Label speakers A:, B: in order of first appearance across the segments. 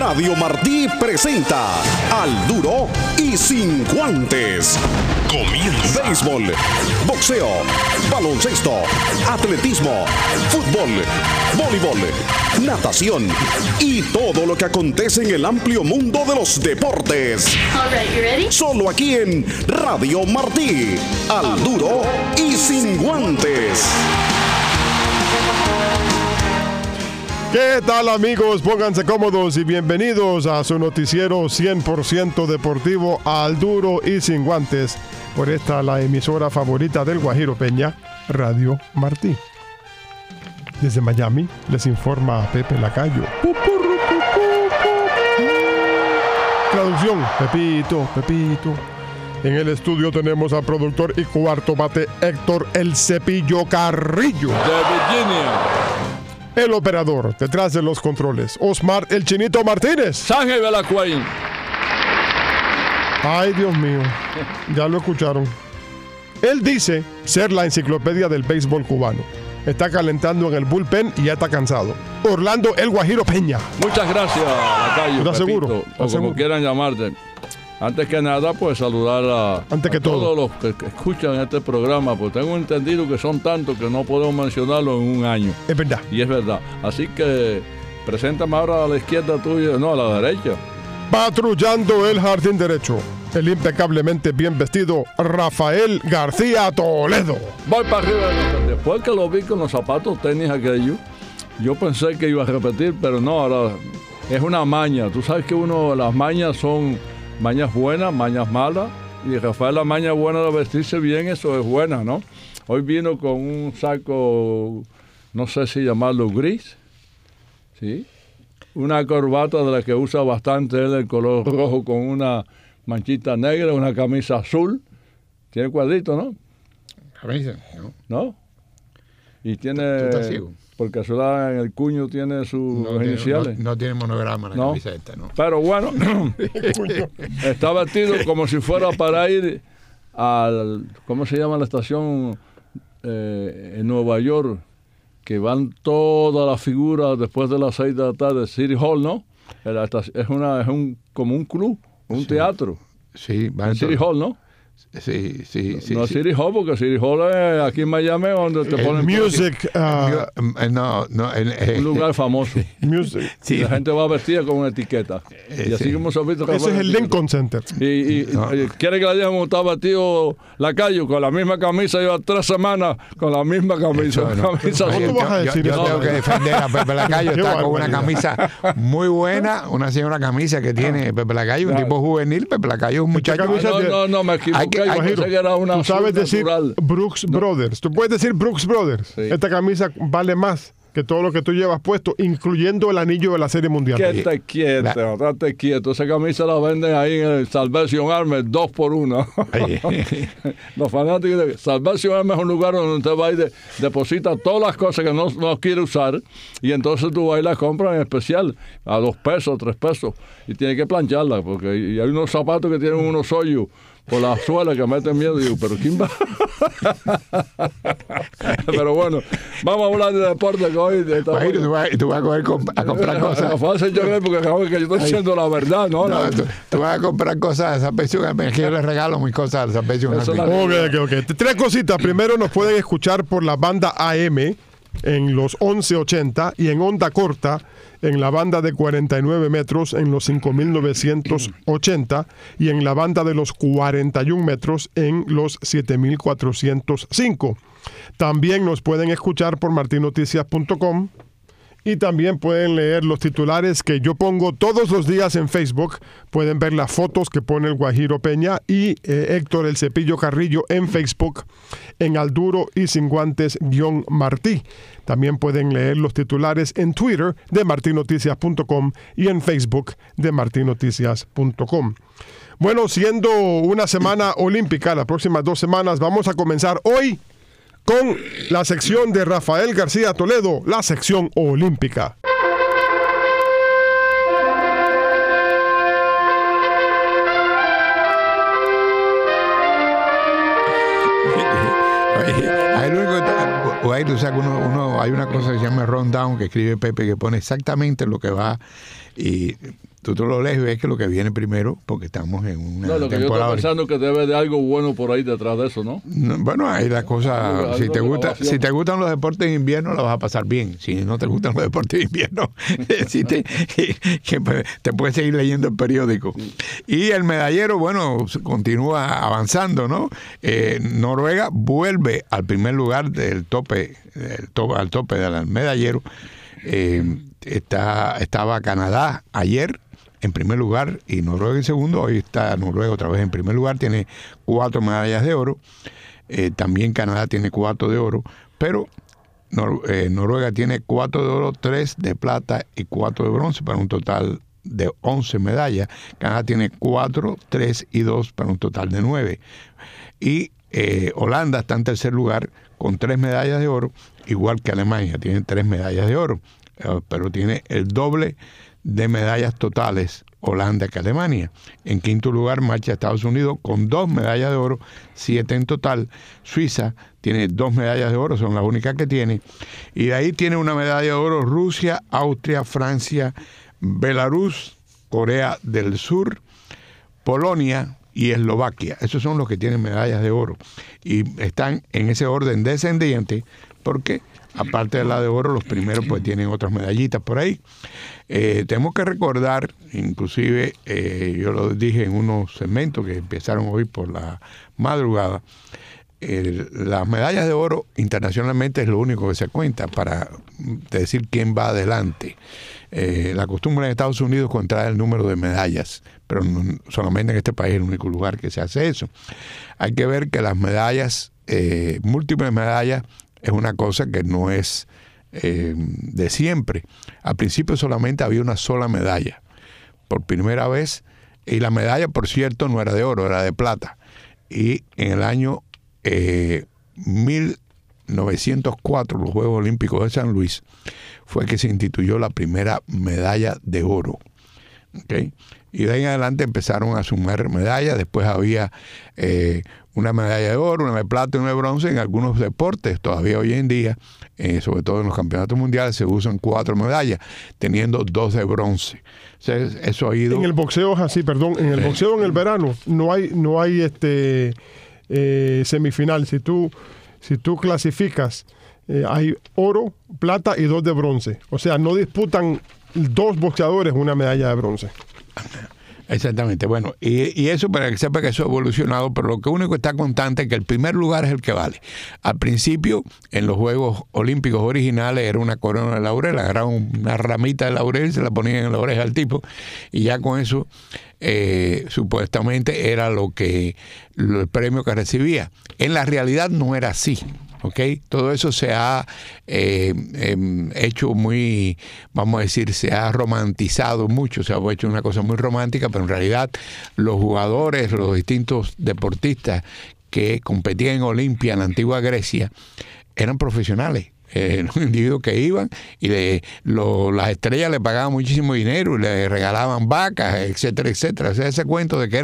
A: Radio Martí presenta Al Duro y Sin Guantes. Comienza. Béisbol, boxeo, baloncesto, atletismo, fútbol, voleibol, natación y todo lo que acontece en el amplio mundo de los deportes.
B: All right, you ready?
A: Solo aquí en Radio Martí. Al Duro y Sin Guantes.
C: ¿Qué tal, amigos? Pónganse cómodos y bienvenidos a su noticiero 100% deportivo Al Duro y Sin Guantes. Por esta, la emisora favorita del Guajiro Peña, Radio Martí. Desde Miami les informa Pepe Lacayo. Traducción, Pepito. En el estudio tenemos al productor y cuarto bate Héctor El Cepillo Carrillo.
D: De Virginia.
C: El operador detrás de los controles, Osmar El Chinito Martínez.
D: Sángel Belacuaín.
C: Ay, Dios mío, ya lo escucharon. Él dice ser la enciclopedia del béisbol cubano. Está calentando en el bullpen y ya está cansado. Orlando El Guajiro Peña.
D: Muchas gracias, Lacayo.
C: ¿Estás seguro?
D: O
C: ¿Estás
D: como
C: seguro?
D: quieran llamarte. Antes que nada, pues saludar a todos los que escuchan este programa, pues tengo entendido que son tantos que no podemos mencionarlo en un año.
C: Es verdad.
D: Y es verdad. Así que preséntame ahora a la izquierda tuya, no, a la derecha.
C: Patrullando el jardín derecho, el impecablemente bien vestido Rafael García Toledo.
D: Voy para arriba. Después que lo vi con los zapatos tenis aquellos, yo pensé que iba a repetir, pero no, ahora es una maña. Tú sabes que las mañas son mañas buenas, mañas malas. Y Rafael, la maña buena de vestirse bien, eso es buena, ¿no? Hoy vino con un saco, no sé si llamarlo gris, ¿sí? Una corbata de la que usa bastante él, el color rojo con una manchita negra, una camisa azul. Tiene cuadrito, ¿no?
E: Camisa, ¿no?
D: ¿No? Y tiene,
E: ¿Tú estás ciego?
D: por casualidad en el cuño tiene sus iniciales.
E: No tiene monograma la
D: No.
E: camisa esta, ¿no?
D: Pero bueno, está vestido como si fuera para ir al, ¿cómo se llama la estación en Nueva York? Que van todas las figuras después de las 6 de la tarde, City Hall, ¿no? Como un club, un teatro.
E: Sí, va
D: City Hall, ¿no?
E: Sí.
D: No City Hall, porque City Hall es aquí en Miami donde te ponen
C: Music.
D: un lugar famoso.
C: Music.
E: Sí.
D: La gente va vestida con una etiqueta. Y así
E: sí.
D: como se ha visto.
C: Ese es el Lincoln Center.
D: Y quiere que la digan como estaba vestido Lacayo con la misma camisa, lleva 3 semanas con la misma camisa.
E: Eso, no.
D: Camisa
C: ¿Cómo
D: azul.
C: tú vas a decir
E: yo
C: eso?
E: tengo que defender a Pepe Lacayo.
C: Qué
E: Está con una
C: barbaridad.
E: camisa muy buena, una señora camisa que tiene Pepe Lacayo, un tipo juvenil. Pepe Lacayo es un muchacho.
C: camisa
D: No, me equivoqué.
E: Hay que-
D: Yo pensé que era una
C: Tú sabes
D: azul
C: decir
D: natural.
C: Brooks Brothers. Tú puedes decir Brooks Brothers.
D: Sí.
C: Esta camisa vale más que todo lo que tú llevas puesto, incluyendo el anillo de la Serie Mundial.
D: Quédate quieto, estate quieto. Esa camisa la venden ahí en el Salvation Army 2 por 1. Los fanáticos de Salvation Army es un lugar donde usted va y deposita todas las cosas que no quiere usar y entonces tú vas y las compras en especial a 2 pesos, 3 pesos y tienes que plancharlas porque y hay unos zapatos que tienen unos hoyos por la suela que meten miedo. Y digo, ¿pero quién va? Pero bueno, vamos a hablar de deporte que hoy...
E: Guajiro, tú vas a coger a comprar cosas.
D: Porque acabo que yo estoy diciendo la verdad, ¿no?
E: No, tú vas a comprar cosas a San Pensión. Es que yo les regalo mis cosas a San Pensión.
D: Eso es la-
C: Ok. 3 cositas. Primero, nos pueden escuchar por la banda AM en los 1180 y en onda corta en la banda de 49 metros en los 5980 y en la banda de los 41 metros en los 7405. También nos pueden escuchar por martinoticias.com y también pueden leer los titulares que yo pongo todos los días en Facebook. Pueden ver las fotos que pone el Guajiro Peña y Héctor El Cepillo Carrillo en Facebook, en Al Duro y Sin Guantes _Martí. También pueden leer los titulares en Twitter de martinoticias.com y en Facebook de martinoticias.com. Bueno, siendo una semana olímpica, las próximas 2 semanas, vamos a comenzar hoy con la sección de Rafael García Toledo, la sección olímpica.
E: Hay tú sabes que hay una cosa que se llama rundown que escribe Pepe que pone exactamente lo que va y tú lo lees y ves que lo que viene primero, porque estamos en una
D: No, lo que yo estoy pensando que debe de algo bueno por ahí detrás de eso, ¿no?
E: Bueno, ahí la cosa, si te gustan los deportes de invierno, la vas a pasar bien. Si no te gustan los deportes de invierno, te puedes seguir leyendo el periódico. Y el medallero, bueno, continúa avanzando, ¿no? Noruega vuelve al primer lugar al tope del medallero. Estaba Canadá ayer en primer lugar y Noruega en segundo. Hoy está Noruega otra vez en primer lugar, tiene 4 medallas de oro. También Canadá tiene 4 de oro, pero Noruega tiene 4 de oro, 3 de plata y 4 de bronce, para un total de 11 medallas. Canadá tiene 4, 3 y 2, para un total de 9. Y Holanda está en tercer lugar con 3 medallas de oro, igual que Alemania, tiene 3 medallas de oro, pero tiene el doble de medallas totales Holanda que Alemania. En quinto lugar marcha Estados Unidos con 2 medallas de oro, 7 en total. Suiza tiene 2 medallas de oro, son las únicas que tiene. Y de ahí tiene una medalla de oro Rusia, Austria, Francia, Belarus, Corea del Sur, Polonia y Eslovaquia. Esos son los que tienen medallas de oro. Y están en ese orden descendiente porque, aparte de la de oro, los primeros pues tienen otras medallitas por ahí. Tenemos que recordar, inclusive yo lo dije en unos segmentos que empezaron hoy por la madrugada, las medallas de oro internacionalmente es lo único que se cuenta para decir quién va adelante. La costumbre en Estados Unidos es contar el número de medallas, pero no, solamente en este país es el único lugar que se hace eso. Hay que ver que las medallas, múltiples medallas, es una cosa que no es de siempre. Al principio solamente había una sola medalla, por primera vez, y la medalla, por cierto, no era de oro, era de plata. Y en el año 1904, los Juegos Olímpicos de San Luis, fue que se instituyó la primera medalla de oro. ¿Okay? Y de ahí en adelante empezaron a sumar medallas. Después había una medalla de oro, una de plata y una de bronce en algunos deportes. Todavía hoy en día, sobre todo en los campeonatos mundiales, se usan 4 medallas, teniendo 2 de bronce. O sea, eso ha ido...
C: En el boxeo es así, perdón. En el boxeo en el verano no hay semifinal. Si tú clasificas, hay oro, plata y 2 de bronce. O sea, no disputan 2 boxeadores una medalla de bronce.
E: Exactamente. Bueno, y eso para que sepa que eso ha evolucionado, pero lo que único que está constante es que el primer lugar es el que vale. Al principio, en los Juegos Olímpicos originales, era una corona de laurel, agarraban una ramita de laurel, se la ponían en la oreja al tipo, y ya con eso supuestamente era el premio que recibía. En la realidad no era así. ¿Okay? Todo eso se ha hecho muy, vamos a decir, se ha romantizado mucho, se ha hecho una cosa muy romántica, pero en realidad los jugadores, los distintos deportistas que competían en Olimpia en la antigua Grecia eran profesionales. Los individuos que iban y las estrellas le pagaban muchísimo dinero y le regalaban vacas, etcétera, etcétera. O sea, ese cuento de que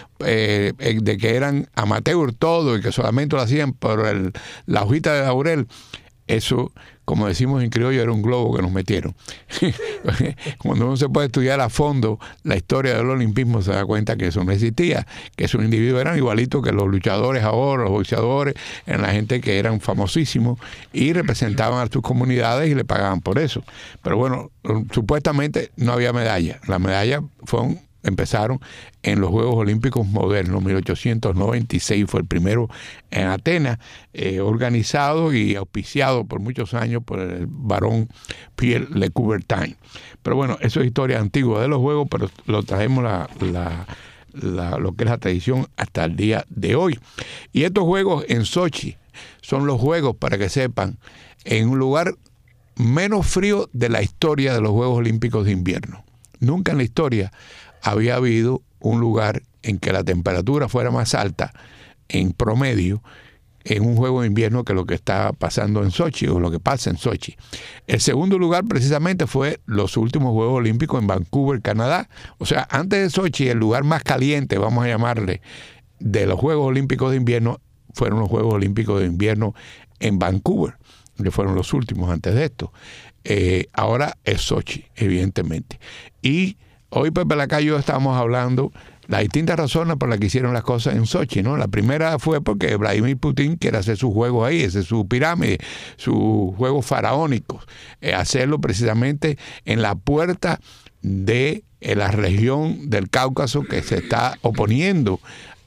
E: eran amateur todo y que solamente lo hacían por la hojita de laurel, eso, como decimos en criollo, era un globo que nos metieron. Cuando uno se puede estudiar a fondo la historia del olimpismo, se da cuenta que eso no existía, que esos individuos eran igualitos que los luchadores ahora, los boxeadores, eran la gente que eran famosísimos y representaban a sus comunidades y le pagaban por eso. Pero bueno, supuestamente no había medalla. Las medallas empezaron en los Juegos Olímpicos modernos. 1896 fue el primero en Atenas, organizado y auspiciado por muchos años por el barón Pierre Le Coubertin. Pero bueno, eso es historia antigua de los Juegos, pero lo traemos lo que es la tradición hasta el día de hoy. Y estos Juegos en Sochi son los Juegos, para que sepan, en un lugar menos frío de la historia de los Juegos Olímpicos de invierno. Nunca en la historia había habido un lugar en que la temperatura fuera más alta en promedio en un juego de invierno que lo que está pasando en Sochi o lo que pasa en Sochi. El segundo lugar precisamente fue los últimos Juegos Olímpicos en Vancouver, Canadá. O sea, antes de Sochi, el lugar más caliente, vamos a llamarle, de los Juegos Olímpicos de invierno fueron los Juegos Olímpicos de invierno en Vancouver, que fueron los últimos antes de esto. Ahora es Sochi, evidentemente. Y hoy Pepe Lacayo y yo estábamos hablando las distintas razones por las que hicieron las cosas en Sochi, ¿no? La primera fue porque Vladimir Putin quiere hacer sus juegos ahí, ese es su pirámide, sus juegos faraónicos, hacerlo precisamente en la puerta de la región del Cáucaso que se está oponiendo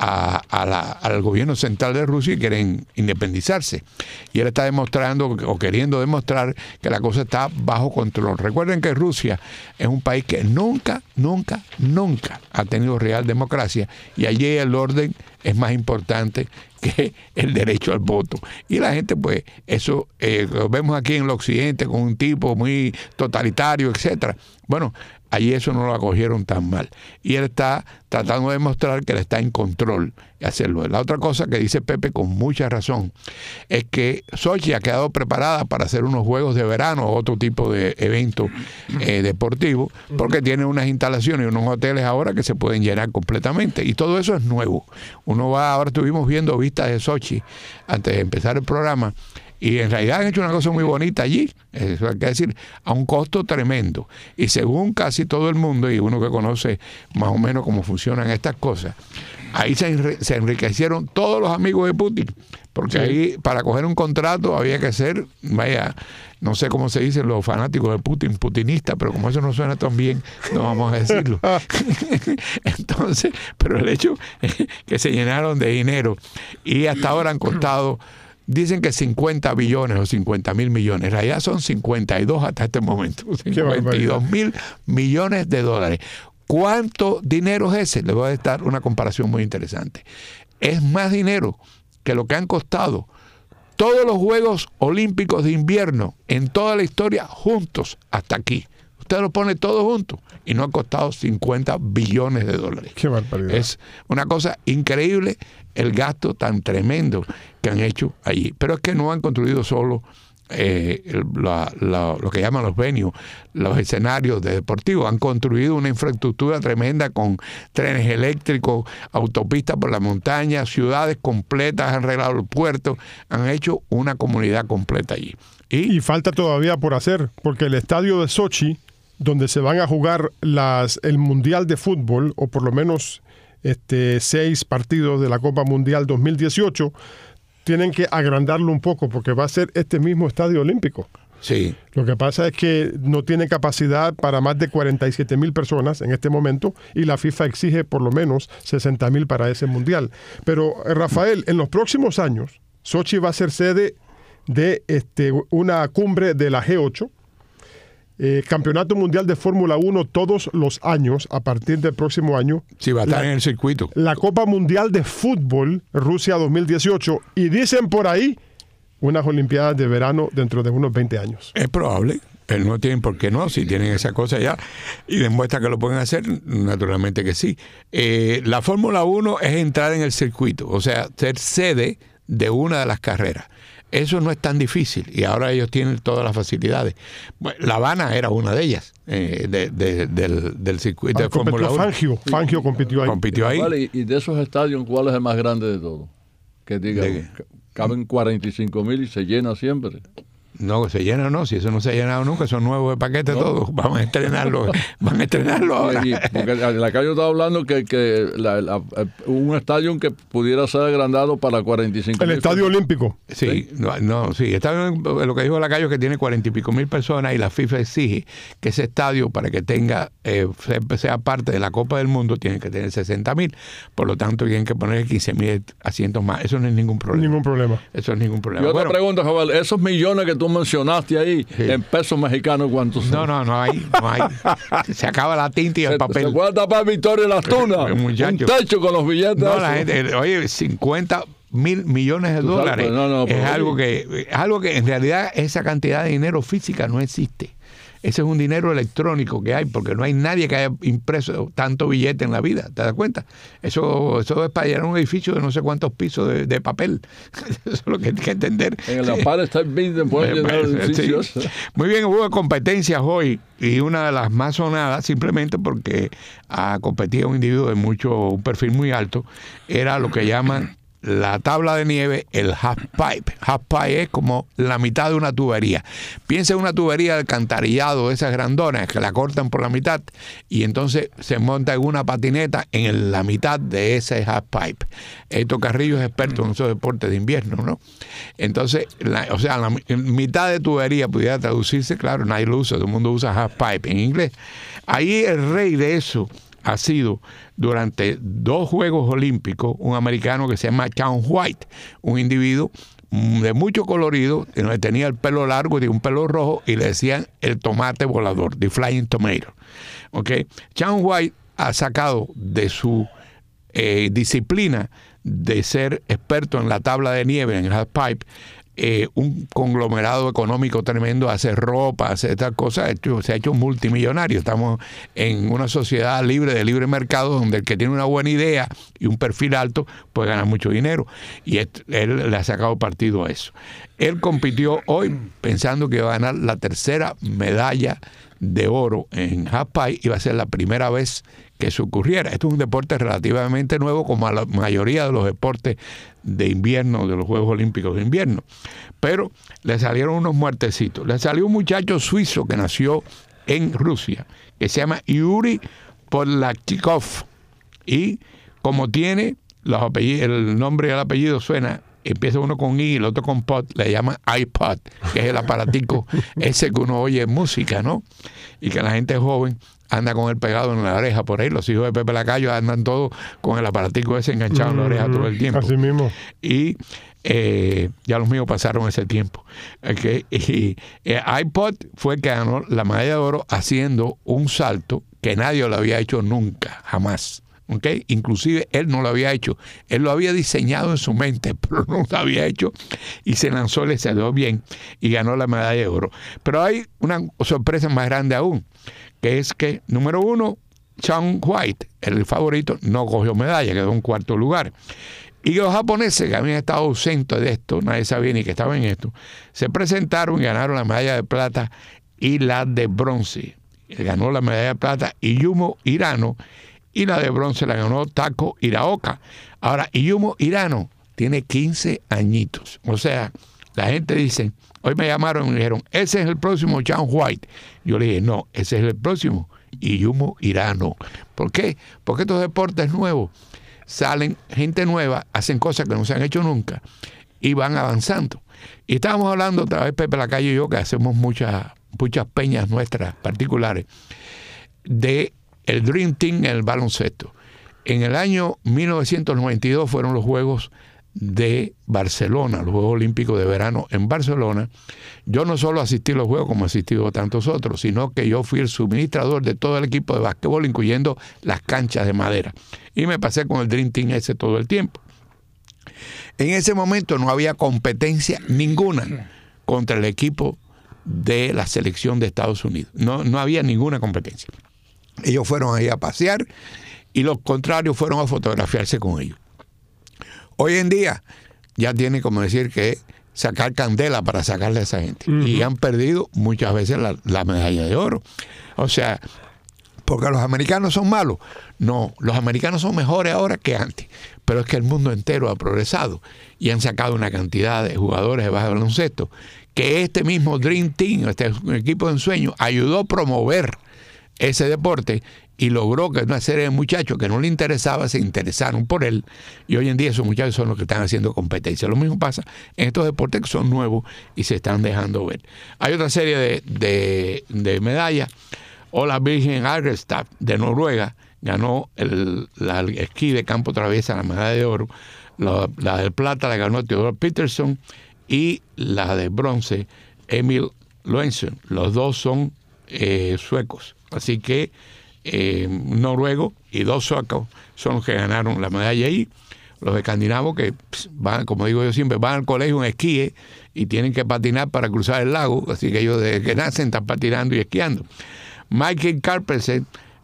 E: al gobierno central de Rusia y quieren independizarse. Y él está demostrando o queriendo demostrar que la cosa está bajo control. Recuerden que Rusia es un país que nunca ha tenido real democracia y allí el orden es más importante que el derecho al voto. Y la gente, pues, eso lo vemos aquí en el occidente con un tipo muy totalitario, etcétera. Bueno, allí eso no lo acogieron tan mal. Y él está tratando de demostrar que él está en control de hacerlo. La otra cosa que dice Pepe con mucha razón es que Sochi ha quedado preparada para hacer unos juegos de verano o otro tipo de evento deportivo, porque tiene unas instalaciones y unos hoteles ahora que se pueden llenar completamente. Y todo eso es nuevo. Ahora estuvimos viendo vistas de Sochi antes de empezar el programa. Y en realidad han hecho una cosa muy bonita allí, eso hay que decir, a un costo tremendo. Y según casi todo el mundo, y uno que conoce más o menos cómo funcionan estas cosas, ahí se enriquecieron todos los amigos de Putin, porque sí, ahí para coger un contrato había que ser, no sé cómo se dicen los fanáticos de Putin, putinista, pero como eso no suena tan bien, no vamos a decirlo. Entonces, pero el hecho es que se llenaron de dinero y hasta ahora han costado... Dicen que 50 billones o 50 mil millones. En realidad son 52 hasta este momento. 52 mil millones de dólares. ¿Cuánto dinero es ese? Les voy a dar una comparación muy interesante. Es más dinero que lo que han costado todos los Juegos Olímpicos de invierno en toda la historia juntos hasta aquí. Usted lo pone todo junto y no ha costado 50 billones de dólares.
C: Qué barbaridad.
E: Es una cosa increíble el gasto tan tremendo que han hecho allí. Pero es que no han construido solo lo que llaman los venues, los escenarios de deportivos. Han construido una infraestructura tremenda con trenes eléctricos, autopistas por la montaña, ciudades completas, han arreglado el puerto, han hecho una comunidad completa allí.
C: Y falta todavía por hacer, porque el estadio de Sochi, donde se van a jugar el Mundial de Fútbol, o por lo menos 6 partidos de la Copa Mundial 2018, tienen que agrandarlo un poco, porque va a ser este mismo estadio olímpico.
E: Sí.
C: Lo que pasa es que no tiene capacidad para más de 47,000 personas en este momento y la FIFA exige por lo menos 60,000 para ese Mundial. Pero, Rafael, en los próximos años, Sochi va a ser sede de una cumbre de la G8, Campeonato Mundial de Fórmula 1 todos los años, a partir del próximo año.
E: Sí, va a estar en el circuito. La
C: Copa Mundial de Fútbol, Rusia 2018, y dicen por ahí, unas Olimpiadas de verano dentro de unos 20 años.
E: Es probable, pero no tienen por qué no, si tienen esa cosa ya, y demuestra que lo pueden hacer, naturalmente que sí. La Fórmula 1 es entrar en el circuito, o sea, ser sede de una de las carreras. Eso no es tan difícil y ahora ellos tienen todas las facilidades. La Habana era una de ellas, del circuito de Fórmula 1.
C: Fangio compitió ahí.
D: Vale, y de esos estadios, ¿cuál es el más grande de todos? Que diga, caben 45,000 y se llena siempre.
E: No, se llena no, si eso no se ha llenado nunca, son nuevos de paquete todos. Vamos a estrenarlo ahora.
D: Porque acá yo estaba hablando que un estadio que pudiera ser agrandado para 45,000.
C: El estadio olímpico.
E: Sí, sí. Lo que dijo Lacayo es que tiene 40 y pico mil personas y la FIFA exige que ese estadio, para que tenga sea parte de la Copa del Mundo, tiene que tener 60,000. Por lo tanto, tienen que poner 15,000 asientos más. Eso no es ningún problema. Eso es ningún problema.
D: Y otra pregunta, Joel, esos millones que tú mencionaste ahí, sí, en pesos mexicanos, ¿cuántos son?
E: No hay. Se acaba la tinta y el papel.
D: ¿Se puede tapar Victoria Las Tunas? Un techo con los billetes.
E: No, la gente, oye, 50,000 millones de dólares. Es algo que en realidad esa cantidad de dinero física no existe. Ese es un dinero electrónico que hay, porque no hay nadie que haya impreso tanto billete en la vida, ¿te das cuenta? Eso es para llenar un edificio de no sé cuántos pisos de papel. Eso es lo que hay que entender.
D: En la par está bien, pueden llenar edificios.
E: Sí. Muy bien, hubo competencias hoy, y una de las más sonadas, simplemente porque competía un individuo de un perfil muy alto, era lo que llaman la tabla de nieve, el half pipe. Half pipe es como la mitad de una tubería. Piensa en una tubería de alcantarillado de esas grandonas que la cortan por la mitad y entonces se monta en una patineta en la mitad de ese half pipe. Esto Carrillo es experto en esos deportes de invierno, ¿no? Entonces, la mitad de tubería pudiera traducirse, claro, nadie lo usa, todo el mundo usa half pipe en inglés. Ahí el rey de eso ha sido durante 2 Juegos Olímpicos un americano que se llama Shaun White, un individuo de mucho colorido, que tenía el pelo largo y un pelo rojo y le decían el tomate volador, the flying tomato. ¿Okay? Shaun White ha sacado de su disciplina de ser experto en la tabla de nieve, en el half pipe, un conglomerado económico tremendo, hace ropa, hace estas cosas, se ha hecho multimillonario. Estamos en una sociedad libre de libre mercado donde el que tiene una buena idea y un perfil alto puede ganar mucho dinero y él le ha sacado partido a eso. Él compitió hoy pensando que iba a ganar la 3ª medalla de oro en half pipe, iba a ser la primera vez que eso ocurriera. Esto es un deporte relativamente nuevo, como la mayoría de los deportes de invierno, de los Juegos Olímpicos de invierno. Pero le salieron unos muertecitos. Le salió un muchacho suizo que nació en Rusia, que se llama Yuri Podlaktikov. Y como tiene los apellidos, el nombre y el apellido suena, empieza uno con I y el otro con pod, le llaman iPod, que es el aparatico ese que uno oye en música, ¿no? Y que la gente joven anda con él pegado en la oreja por ahí. Los hijos de Pepe Lacayo andan todos con el aparatico ese enganchado en la oreja todo el tiempo.
C: Así mismo.
E: Y ya los míos pasaron ese tiempo. Y iPod fue el que ganó la medalla de oro haciendo un salto que nadie lo había hecho nunca, jamás. ¿Okay? Inclusive él no lo había hecho, él lo había diseñado en su mente, pero no lo había hecho y se lanzó, le salió bien y ganó la medalla de oro. Pero hay una sorpresa más grande aún, que es que, número 1, Shaun White, el favorito, no cogió medalla, quedó en 4º lugar. Y los japoneses, que habían estado ausentes de esto, nadie sabía ni que estaban en esto, se presentaron y ganaron la medalla de plata y la de bronce. Ganó la medalla de plata Iyumo Hirano, y la de bronce la ganó Tako Hiraoka. Ahora, Iyumo Hirano tiene 15 añitos. O sea, la gente dice, hoy me llamaron y me dijeron, ese es el próximo Shaun White. Yo le dije, no, ese es el próximo Iyumo Hirano. ¿Por qué? Porque estos deportes nuevos salen gente nueva, hacen cosas que no se han hecho nunca y van avanzando. Y estábamos hablando otra vez, Pepe Lacayo y yo, que hacemos muchas peñas nuestras particulares, de el Dream Team en el baloncesto. En el año 1992 fueron los Juegos de Barcelona, los Juegos Olímpicos de verano en Barcelona. Yo no solo asistí a los Juegos como asistido tantos otros, sino que yo fui el suministrador de todo el equipo de básquetbol, incluyendo las canchas de madera. Y me pasé con el Dream Team ese todo el tiempo. En ese momento no había competencia ninguna contra el equipo de la selección de Estados Unidos. No había ninguna competencia. Ellos fueron ahí a pasear y los contrarios fueron a fotografiarse con ellos. Hoy en día ya tiene como decir que sacar candela para sacarle a esa gente. Y han perdido muchas veces la medalla de oro. O sea, porque los americanos son malos. No, los americanos son mejores ahora que antes. Pero es que el mundo entero ha progresado y han sacado una cantidad de jugadores de baloncesto que este mismo Dream Team, este equipo de ensueño, ayudó a promover ese deporte y logró que una serie de muchachos que no le interesaba se interesaron por él, y hoy en día esos muchachos son los que están haciendo competencia. Lo mismo pasa en estos deportes que son nuevos y se están dejando ver. Hay otra serie de medallas. Ola Virgen Argestad de Noruega ganó el esquí de campo traviesa, la medalla de oro. La de plata la ganó Theodor Peterson y la de bronce Emil Lorentzen. Los dos son suecos. Así que noruego y 2 suecos son los que ganaron la medalla ahí. Los escandinavos que van, como digo yo siempre, van al colegio en esquí y tienen que patinar para cruzar el lago. Así que ellos desde que nacen están patinando y esquiando. Michael Carpenter,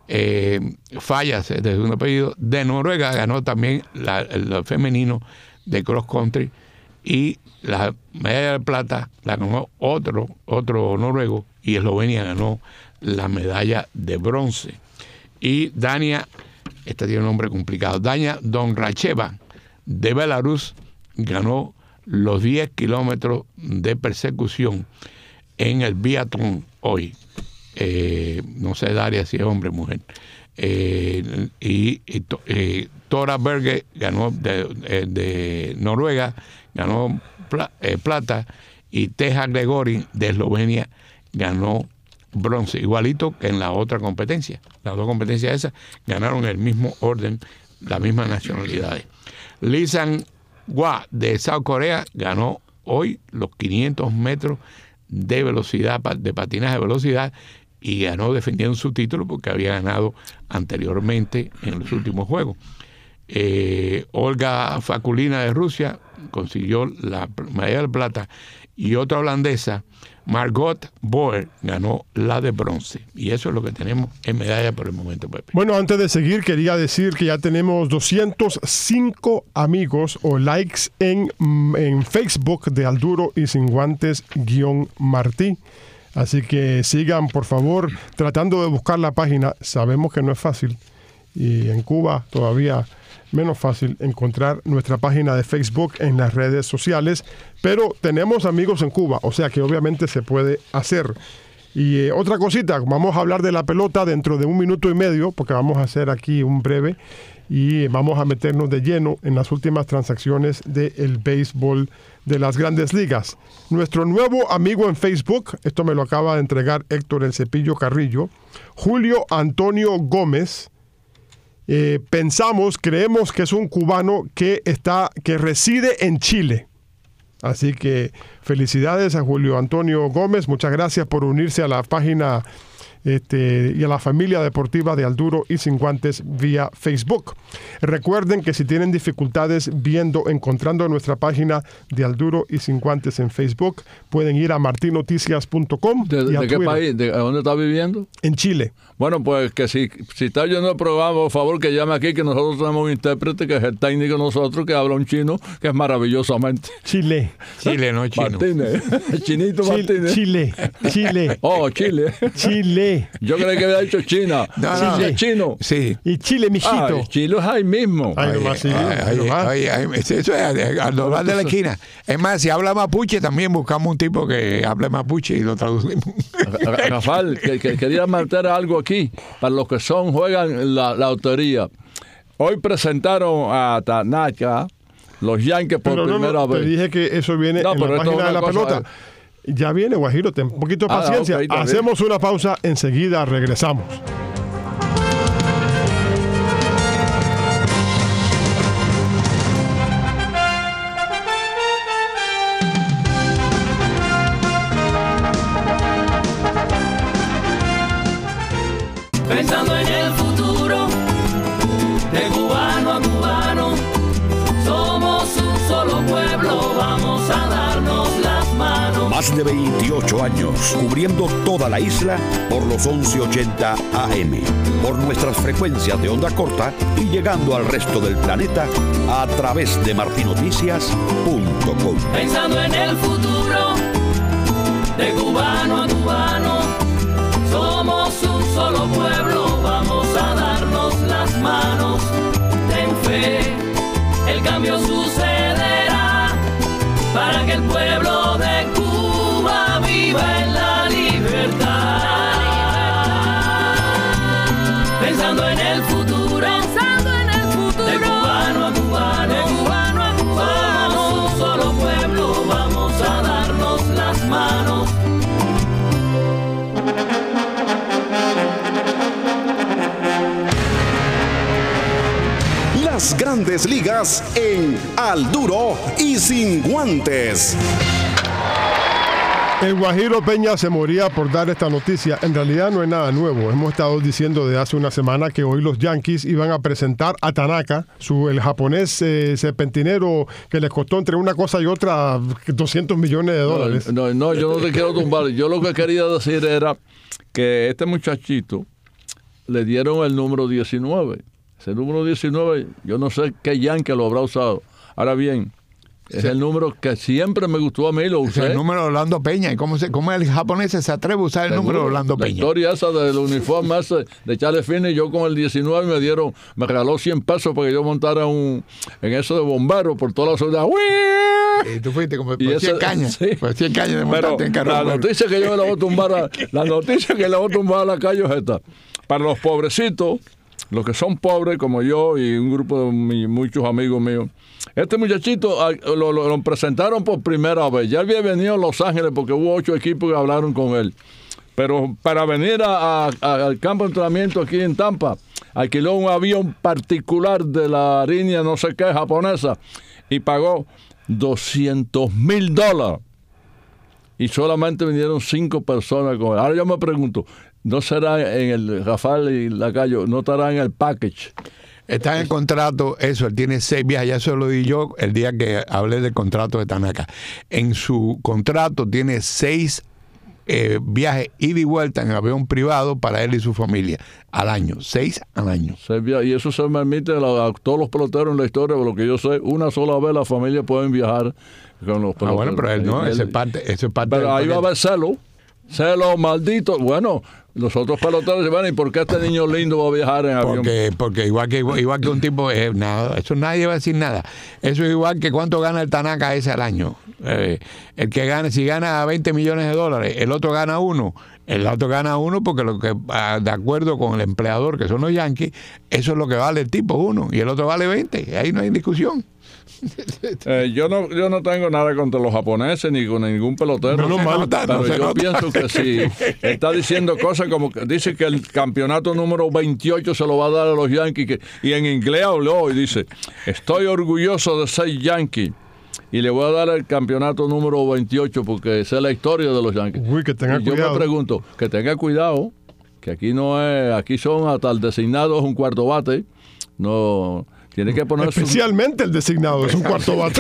E: Fallas, de segundo apellido, de Noruega, ganó también el femenino de cross country, y la medalla de plata la ganó otro noruego, y Eslovenia ganó la medalla de bronce. Y Dania, esta tiene un nombre complicado, Dania Donracheva, de Belarus ganó los 10 kilómetros de persecución en el biatlón hoy. No sé, Daria, si es hombre o mujer. Tora Berge ganó de Noruega, ganó plata, y Teja Gregorin de Eslovenia ganó bronce, igualito que en la otra competencia. Las dos competencias esas ganaron el mismo orden, las mismas nacionalidades. Lee Sang-hwa de South Corea ganó hoy los 500 metros de velocidad, de patinaje de velocidad, y ganó defendiendo su título porque había ganado anteriormente en los últimos Juegos. Olga Fakulina de Rusia consiguió la medalla de plata, y otra holandesa, Margot Boer, ganó la de bronce. Y eso es lo que tenemos en medalla por el momento, Pepe.
C: Bueno, antes de seguir, quería decir que ya tenemos 205 amigos o likes en Facebook de Al Duro y Sin Guantes _Martí. Así que sigan, por favor, tratando de buscar la página. Sabemos que no es fácil, y en Cuba todavía menos fácil encontrar nuestra página de Facebook en las redes sociales, pero tenemos amigos en Cuba, o sea que obviamente se puede hacer. Y otra cosita, vamos a hablar de la pelota dentro de 1 minuto y medio, porque vamos a hacer aquí un breve, y vamos a meternos de lleno en las últimas transacciones del béisbol de las Grandes Ligas. Nuestro nuevo amigo en Facebook, esto me lo acaba de entregar Héctor El Cepillo Carrillo, Julio Antonio Gómez. Creemos que es un cubano que reside en Chile. Así que felicidades a Julio Antonio Gómez. Muchas gracias por unirse a la página y a la familia deportiva de Al Duro y Sin Guantes vía Facebook. Recuerden que si tienen dificultades encontrando nuestra página de Al Duro y Sin Guantes en Facebook, pueden ir a martinoticias.com.
D: ¿De qué país? ¿De dónde está viviendo?
C: En Chile.
D: Bueno, pues que si está oyendo el programa, por favor, que llame aquí, que nosotros tenemos un intérprete, que es el técnico de nosotros, que habla un chino, que es maravillosamente.
C: Chile.
E: Chile, no chino.
D: Martínez. El chinito Martínez.
C: Chile.
D: Oh, Chile.
C: Chile.
D: Yo creí que había dicho China.
E: No,
D: Chile. Chino.
E: Sí.
C: Y Chile, mijito.
D: Chile es ahí mismo.
E: Eso es al doblar de la esquina. Es más, si habla mapuche, también buscamos un tipo que hable mapuche y lo traducimos.
D: Rafael, que quería meter algo aquí para los que juegan la lotería. Hoy presentaron a Tanaka, los Yankees, por primera vez.
C: Te dije que eso viene en la página de la pelota. Ya viene, Guajiro, ten un poquito de paciencia. Okay, hacemos una pausa, enseguida regresamos.
B: Pensando en el futuro, de cubano a cubano, somos un solo pueblo, vamos a darnos las manos.
A: Más de 28 años, cubriendo toda la isla por los 1180 AM, por nuestras frecuencias de onda corta y llegando al resto del planeta a través de martinoticias.com.
B: Pensando en el futuro, de cubano a cubano, somos un solo pueblo, vamos a darnos las manos. Ten fe, el cambio sucederá para que el pueblo de Cuba viva en la libertad. Pensando en el futuro, de cubano a cubano, somos un solo pueblo, vamos a darnos las manos.
A: Las Grandes Ligas en Al Duro y Sin Guantes.
C: El Guajiro Peña se moría por dar esta noticia. En realidad no es nada nuevo. Hemos estado diciendo desde hace una semana que hoy los Yankees iban a presentar a Tanaka, el japonés serpentinero que les costó entre una cosa y otra $200 millones.
D: No, yo no te quiero tumbar. Yo lo que quería decir era que este muchachito le dieron el número 19. Ese número 19, yo no sé qué Yankee lo habrá usado. Ahora bien, Es el número que siempre me gustó a mí, lo usé.
E: Es el número de Orlando Peña. ¿Y cómo el japonés se atreve a usar el número de Orlando Peña?
D: La historia esa del uniforme ese de Charles Finney, yo con el 19 me regaló 100 pesos para que yo montara en eso de bombero por toda la ciudad.
E: Y tú fuiste como por 100 cañas.
D: Sí.
E: Por 100 cañas de montarte en carro.
D: La noticia que yo le voy a tumbar a la calle es esta. Para los pobrecitos, los que son pobres como yo y un grupo de muchos amigos míos, este muchachito lo presentaron por primera vez. Ya había venido a Los Ángeles porque hubo 8 equipos que hablaron con él. Pero para venir al campo de entrenamiento aquí en Tampa, alquiló un avión particular de la línea no sé qué japonesa y pagó $200,000. Y solamente vinieron 5 personas con él. Ahora yo me pregunto, ¿no será en el Rafael y Lacayo, no estará en el package?
E: Está en el contrato, eso, él tiene 6 viajes, ya se lo di yo el día que hablé del contrato de Tanaka. En su contrato tiene 6 viajes ida y vuelta en avión privado para él y su familia al año, 6 al año.
D: Y eso se permite a todos los peloteros en la historia, por lo que yo sé, una sola vez las familias pueden viajar con los peloteros.
E: Bueno, pero él no, eso es parte
D: pero ahí va a haber celo maldito. Bueno, los otros peloteros se van, ¿y por qué este niño lindo va a viajar en avión?
E: Porque igual que un tipo, nada, eso nadie va a decir nada. Eso es igual que cuánto gana el Tanaka ese al año. El que gana, si gana $20 millones, el otro gana 1. El otro gana 1 porque de acuerdo con el empleador, que son los Yankees, eso es lo que vale el tipo 1 y el otro vale 20. Ahí no hay discusión.
D: Yo no tengo nada contra los japoneses ni con ningún pelotero, pero yo pienso que si está diciendo cosas como que dice que el campeonato número 28 se lo va a dar a los Yankees, y en inglés habló y dice: estoy orgulloso de ser Yankee y le voy a dar el campeonato número 28 porque esa es la historia de los Yankees.
C: Uy, que tenga cuidado.
D: Yo me pregunto, que tenga cuidado, que aquí son hasta el designado es un cuarto bate, no. Tiene que poner
C: especialmente el designado es un cuarto bate.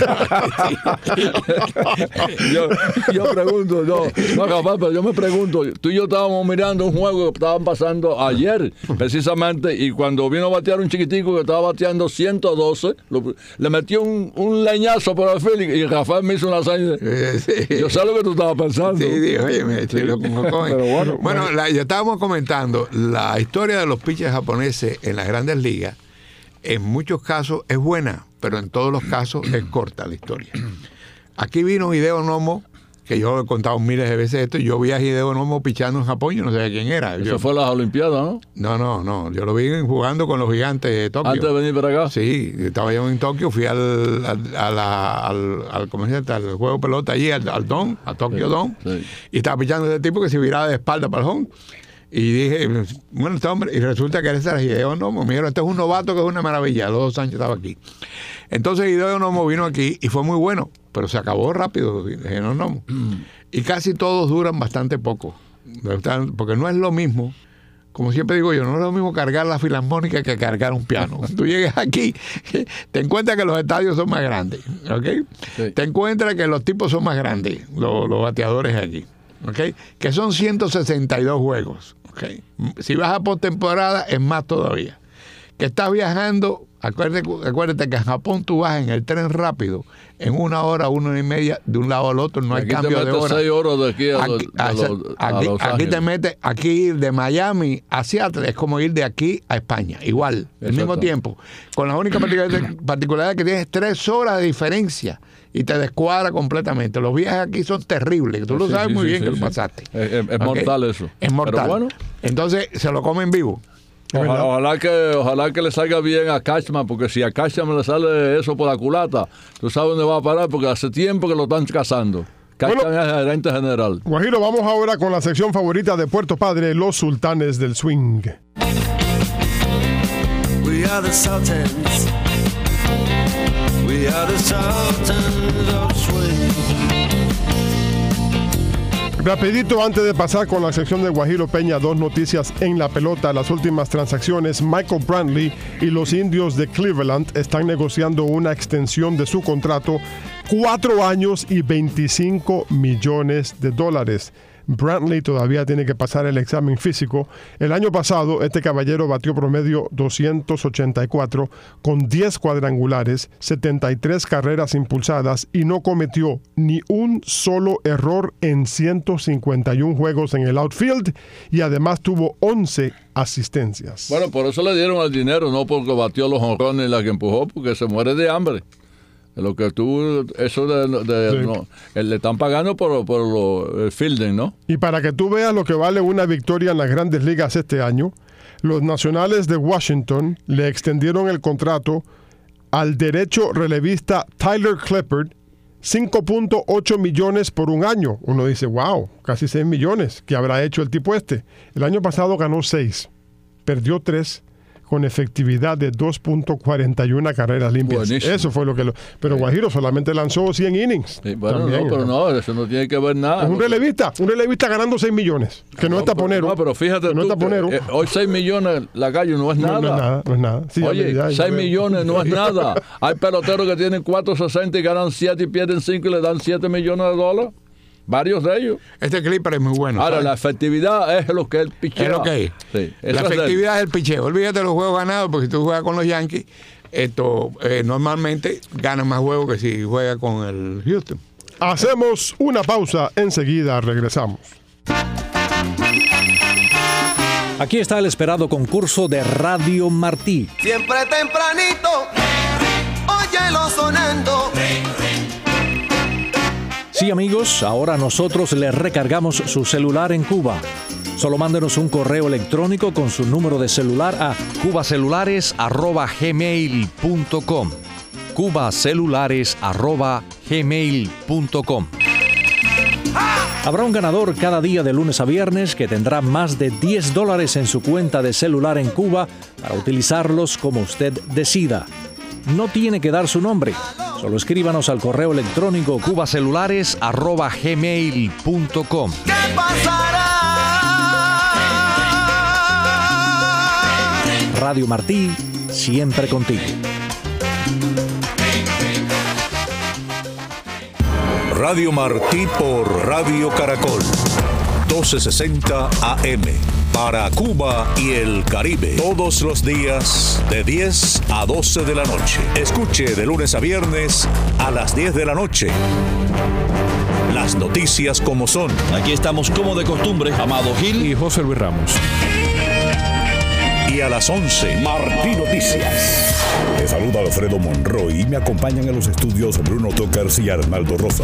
D: yo pregunto, pero yo me pregunto, tú y yo estábamos mirando un juego que estaban pasando ayer, precisamente, y cuando vino a batear un chiquitico que estaba bateando 112, le metió un leñazo por el field y Rafael me hizo una seña. Yo sé lo que tú estabas pensando.
E: Sí, oye, pero bueno, ya estábamos comentando la historia de los pitchers japoneses en las grandes ligas. En muchos casos es buena, pero en todos los casos es corta la historia. Aquí vino Hideo Nomo, que yo he contado miles de veces esto, yo vi a Hideo Nomo pichando en Japón, yo no sé quién era.
D: Eso fue las Olimpiadas, ¿no?
E: No, yo lo vi jugando con los Gigantes de Tokio.
D: Antes de venir para acá.
E: Sí, estaba yo en Tokio, fui al juego de pelota allí, al Tokyo Dome, y estaba pichando ese tipo que se viraba de espalda para el home. Y dije, bueno, este hombre, y resulta que ese era Hideo Nomo. Me dijeron, este es un novato que es una maravilla. Los 2 años estaba aquí. Entonces Hideo Nomo vino aquí y fue muy bueno, pero se acabó rápido Hideo Nomo. Y casi todos duran bastante poco, porque no es lo mismo, como siempre digo yo, no es lo mismo cargar la filarmónica que cargar un piano. Tú llegas aquí, te encuentras que los estadios son más grandes, ¿ok? Sí. Te encuentras que los tipos son más grandes, los bateadores aquí. Okay, que son 162 juegos. Okay. Si vas a postemporada es más todavía. Que estás viajando, acuérdate que en Japón tú vas en el tren rápido en 1 hora, 1 hora y media de un lado al otro, no hay cambio de hora.
D: 6 horas de aquí a Los
E: aquí te metes, aquí de Miami a Seattle es como ir de aquí a España, igual, al mismo tiempo, con la única particularidad que tienes 3 horas de diferencia y te descuadra completamente. Los viajes aquí son terribles, tú lo sabes muy bien que lo pasaste.
D: Es mortal eso.
E: Es mortal.
D: Pero bueno.
E: Entonces se lo comen vivo.
D: Ojalá que le salga bien a Cashman, porque si a Cashman le sale eso por la culata, tú sabes dónde va a parar, porque hace tiempo que lo están cazando. Cashman es el gerente general.
C: Guajiro, vamos ahora con la sección favorita de Puerto Padre, los sultanes del swing.
B: We are the Sultans. We are the Sultans of Swing.
C: Rapidito, antes de pasar con la sección de Guajiro Peña, 2 noticias en la pelota. Las últimas transacciones: Michael Brantley y los Indios de Cleveland están negociando una extensión de su contrato, 4 años y $25 millones. Brantley todavía tiene que pasar el examen físico. El año pasado, este caballero batió promedio 284 con 10 cuadrangulares, 73 carreras impulsadas y no cometió ni un solo error en 151 juegos en el outfield y además tuvo 11 asistencias.
D: Bueno, por eso le dieron el dinero, no porque batió los jonrones y la que empujó, porque se muere de hambre. Lo que tú, eso
C: Sí.
D: no, le están pagando por el fielding, ¿no?
C: Y para que tú veas lo que vale una victoria en las Grandes Ligas este año, los Nacionales de Washington le extendieron el contrato al derecho relevista Tyler Clippard, 5.8 millones por un año. Uno dice, wow, casi 6 millones. ¿Qué habrá hecho el tipo este? El año pasado ganó 6, perdió 3, con efectividad de 2.41 carreras limpias.
D: Buenísimo.
C: Eso fue lo que Pero Guajiro solamente lanzó 100 innings.
D: Sí, bueno,
C: También,
D: no, pero no, eso no tiene que ver nada.
C: Es un relevista ganando 6 millones, que no es taponero.
D: No, pero fíjate
C: que no es
D: tú,
C: taponero.
D: Hoy 6 millones la gallo no es nada.
C: No es nada. Sí,
D: Oye,
C: ya
D: 6
C: veo.
D: millones no es nada. Hay peloteros que tienen 4.60 y ganan 7 y pierden 5 y le dan 7 millones de dólares. Varios de ellos.
E: Este Clipper es muy bueno.
D: Ahora,
E: ¿sabes?
D: la efectividad es lo que él pichea.
E: Es lo que es.
D: Sí,
E: La
D: eso es
E: efectividad es el picheo. Olvídate de los juegos ganados, porque si tú juegas con los Yankees, normalmente ganas más juegos que si juegas con el Houston.
C: Hacemos una pausa, enseguida regresamos.
F: Aquí está el esperado concurso de Radio Martí.
G: Siempre tempranito, óyelo sonando.
F: Sí, amigos, ahora nosotros le recargamos su celular en Cuba. Solo mándenos un correo electrónico con su número de celular a cubacelulares@gmail.com. cubacelulares@gmail.com. Habrá un ganador cada día de lunes a viernes que tendrá más de $10 en su cuenta de celular en Cuba para utilizarlos como usted decida. No tiene que dar su nombre. Solo escríbanos al correo electrónico cubacelulares@gmail.com.
G: ¿Qué pasará?
F: Radio Martí, siempre contigo.
H: Radio Martí por Radio Caracol, 1260 AM, para Cuba y el Caribe, todos los días de 10 a 12 de la noche. Escuche de lunes a viernes a las 10 de la noche. Las noticias como son.
I: Aquí estamos como de costumbre, Amado Gil
J: y José Luis Ramos.
H: Y a las 11,
K: Martí Noticias. Te saluda Alfredo Monroy y me acompañan en los estudios Bruno Tocars y Arnaldo Rosa.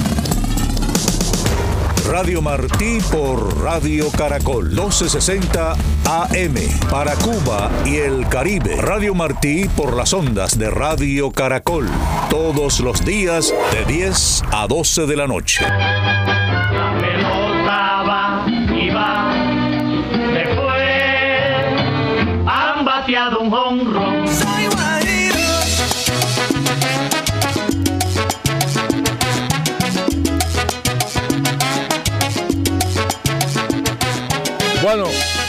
H: Radio Martí por Radio Caracol, 1260 AM, para Cuba y el Caribe. Radio Martí por las ondas de Radio Caracol, todos los días de 10 a 12 de la noche.
B: La pelota va y va, después han bateado un jonrón.
G: Soy guajiro.
D: Bueno,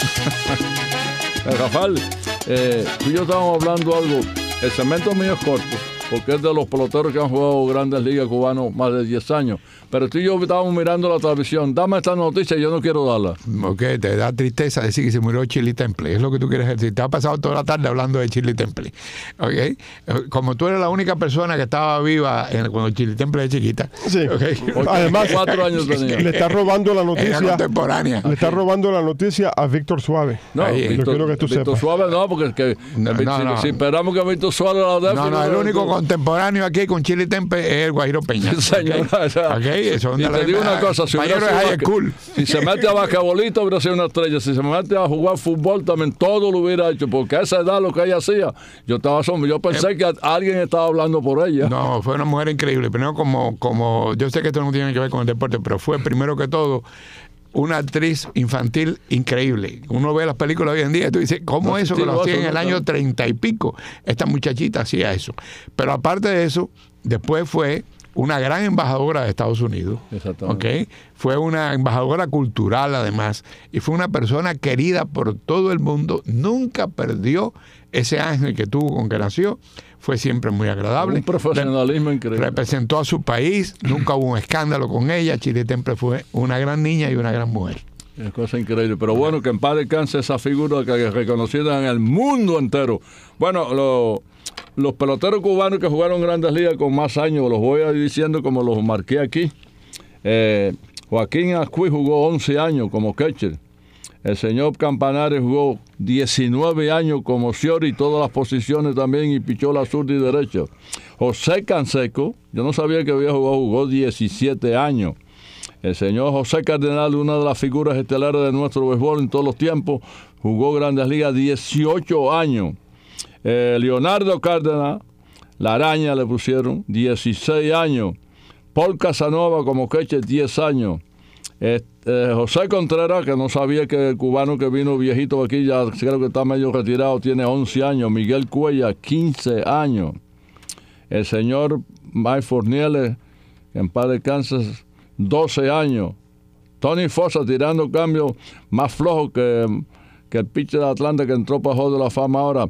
D: Rafael, tú y yo estábamos hablando algo. El segmento mío es corto, porque es de los peloteros que han jugado grandes ligas cubanos más de 10 años. Pero tú y yo estábamos mirando la televisión. Dame esta noticia y yo no quiero darla.
E: Ok, te da tristeza decir que se murió Shirley Temple. Es lo que tú quieres decir. Te has pasado toda la tarde hablando de Shirley Temple. Ok, como tú eres la única persona que estaba viva cuando Shirley Temple era chiquita.
C: Sí.
E: Okay.
C: Además,
D: 4 años tenía.
C: le está robando la
E: Era
C: noticia.
E: contemporánea.
C: Le está robando la noticia a Víctor Suave.
D: No,
E: Ahí.
C: Yo quiero que tú
D: Víctor
C: sepas.
D: Suave no, porque es que si esperamos que Víctor Suave la dé.
E: No, el único contemporáneo aquí con Shirley Temple es el Guajiro Peña.
D: Señor,
E: Okay, son
D: y
E: de
D: te digo una cosa, si hubiera sido
E: high school.
D: si se mete a basquetbolista hubiera sido una estrella, si se mete a jugar fútbol también todo lo hubiera hecho, porque a esa edad lo que ella hacía, yo pensé que alguien estaba hablando por ella.
E: No, fue una mujer increíble. Primero como yo sé que esto no tiene que ver con el deporte, pero fue primero que todo una actriz infantil increíble. Uno ve las películas hoy en día y tú dices, ¿cómo eso que lo hacía en el año 30 y pico? Esta muchachita hacía eso. Pero aparte de eso, después fue una gran embajadora de Estados Unidos.
D: Exactamente.
E: ¿Okay? Fue una embajadora cultural además, y fue una persona querida por todo el mundo. Nunca perdió ese ángel que tuvo con que nació. Fue siempre muy agradable.
D: Un profesionalismo increíble.
E: Representó a su país, nunca hubo un escándalo con ella. Shirley Temple fue una gran niña y una gran mujer.
D: Es cosa increíble, pero bueno, que en paz descanse esa figura que es reconocida en el mundo entero. Bueno, los peloteros cubanos que jugaron Grandes Ligas con más años, los voy a ir diciendo como los marqué aquí. Joaquín Ascuí jugó 11 años como catcher. El señor Campanares jugó 19 años como short y todas las posiciones también, y pichó la zurda y derecha. José Canseco, yo no sabía que había jugado, jugó 17 años. El señor José Cardenal, una de las figuras estelares de nuestro béisbol en todos los tiempos, jugó Grandes Ligas 18 años. Leonardo Cárdenas, la araña le pusieron, 16 años. Paul Casanova como catcher, 10 años. José Contreras, que no sabía que el cubano que vino viejito aquí, ya creo que está medio retirado, tiene 11 años. Miguel Cuella, 15 años. El señor Mike Fournier, en paz descanse, 12 años. Tony Fossa tirando cambios más flojos que el pitcher de Atlanta que entró para el Hall de la Fama ahora.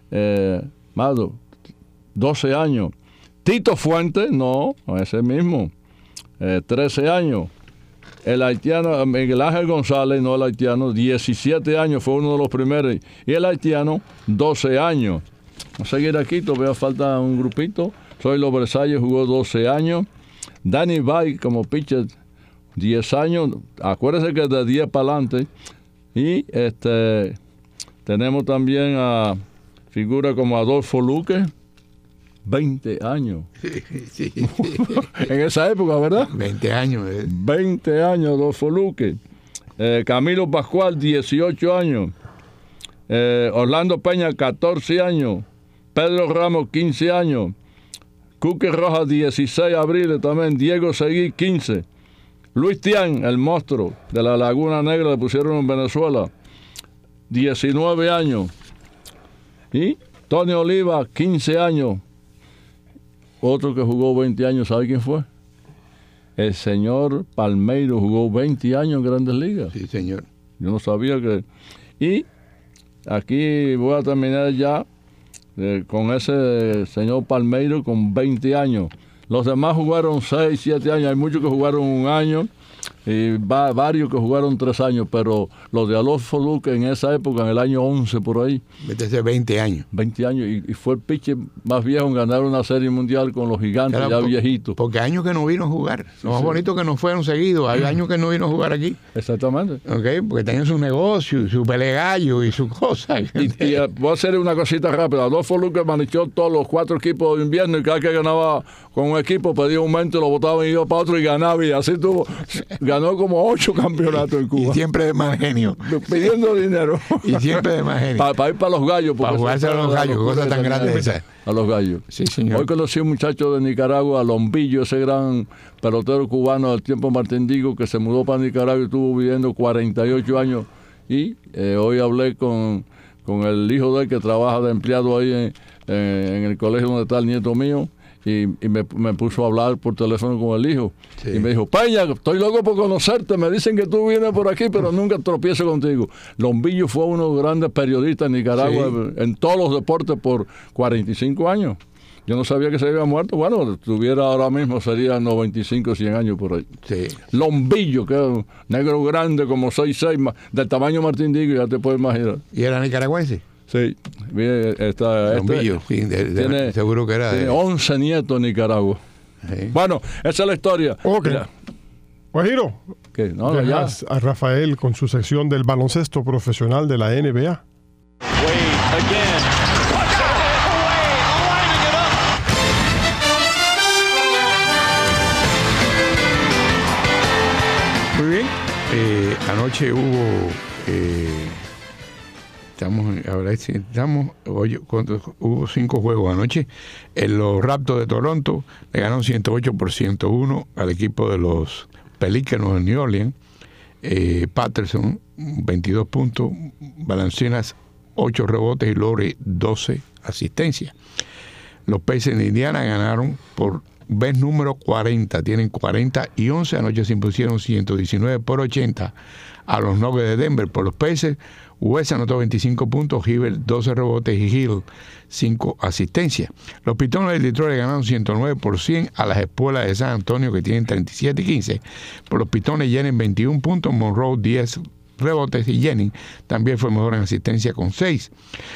D: 12 años. Tito Fuentes, no, ese mismo. 13 años. El haitiano Miguel Ángel González, no el haitiano, 17 años, fue uno de los primeros. Y el haitiano, 12 años. Vamos a seguir aquí, todavía falta un grupito. Zoilo Versalles jugó 12 años. Danny Bay como pitcher, 10 años. Acuérdense que es de 10 para adelante. Y tenemos también a figuras como Adolfo Luque, 20 años.
E: Sí.
D: En esa época, ¿verdad?
E: 20 años.
D: 20 años, Adolfo Luque. Camilo Pascual, 18 años. Orlando Peña, 14 años. Pedro Ramos, 15 años. Cuque Rojas, 16 abril también. Diego Seguí, 15. Luis Tian, el monstruo de la Laguna Negra, le pusieron en Venezuela, 19 años. Y Tony Oliva, 15 años. Otro que jugó 20 años, ¿sabe quién fue? El señor Palmeiro jugó 20 años en Grandes Ligas.
E: Sí, señor.
D: Yo no sabía que... Y aquí voy a terminar ya con ese señor Palmeiro con 20 años. Los demás jugaron 6, 7 años. Hay muchos que jugaron 1 año y varios que jugaron 3 años, pero los de Adolfo Luque en esa época, en el año 11 por ahí.
E: Desde 20 años.
D: 20 años y fue el pitcher más viejo en ganar una serie mundial con los Gigantes, claro, ya viejitos.
E: Porque años que no vino a jugar. Lo más bonito que no fueron seguidos. Hay años que no vino a jugar aquí.
D: Exactamente.
E: Okay, porque tenían su negocio, su pelegallo y su cosa.
D: Y voy a hacer una cosita rápida. Adolfo Luque manejó todos los 4 equipos de invierno y cada que ganaba con un equipo pedía un aumento, lo botaban y iba para otro y ganaba. Y así ganó como 8 campeonatos en Cuba.
E: Y siempre de más genio.
D: Pidiendo dinero.
E: Y siempre de más genio.
D: Para ir para los gallos.
E: Para jugarse a los gallos, cosa tan grande esa.
D: A los gallos.
E: Sí, señor.
D: Hoy conocí a un muchacho de Nicaragua, Lombillo, ese gran pelotero cubano del tiempo Martín Digo, que se mudó para Nicaragua y estuvo viviendo 48 años. Y hoy hablé con el hijo de él, que trabaja de empleado ahí en el colegio donde está el nieto mío. Y me puso a hablar por teléfono con el hijo. Sí. Y me dijo, Peña, estoy loco por conocerte. Me dicen que tú vienes por aquí, pero nunca tropiezo contigo. Lombillo fue uno de los grandes periodistas en Nicaragua, sí, en todos los deportes por 45 años. Yo no sabía que se había muerto. Bueno, si estuviera ahora mismo sería 95, 100 años por ahí.
E: Sí.
D: Lombillo, que es un negro grande, como 6'6", del tamaño Martín Digo, ya te puedes imaginar.
E: ¿Y era nicaragüense?
D: Sí,
E: Lombillo, sí, seguro que era.
D: Tiene 11 nietos en Nicaragua. Sí. Bueno, esa es la historia.
C: Ok. Guajiro,
D: ¿qué? No, ya.
C: A Rafael con su sección del baloncesto profesional de la NBA.
E: Muy bien. Anoche hubo... hubo 5 juegos anoche. Los Raptors de Toronto le ganaron 108-101 al equipo de los Pelícanos de New Orleans. Patterson, 22 puntos, Valanciunas, 8 rebotes y Lowry, 12 asistencias. Los Pacers de Indiana ganaron por vez número 40. Tienen 40 y 11. Anoche se impusieron 119-80 a los Nuggets de Denver por los Pacers. West anotó 25 puntos, Hibbert 12 rebotes y Hill 5 asistencias. Los Pistons de Detroit le ganaron 109-100 a las Espuelas de San Antonio, que tienen 37 y 15. Por los Pistones, Jennings 21 puntos, Monroe 10 rebotes y Jennings también fue mejor en asistencia con 6.